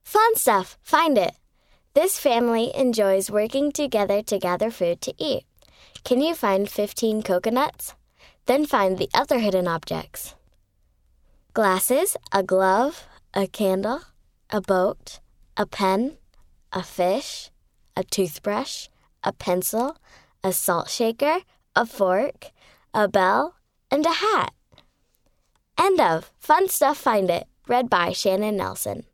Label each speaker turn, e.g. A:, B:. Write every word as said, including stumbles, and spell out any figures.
A: Fun stuff. Find it. This family enjoys working together to gather food to eat. Can you find fifteen coconuts? Then find the other hidden objects. Glasses, a glove, a candle, a boat, a pen, a fish, a toothbrush, a pencil, a salt shaker, a fork, a bell, and a hat. End of. Fun stuff. Find it. Read by Shannon Nelson.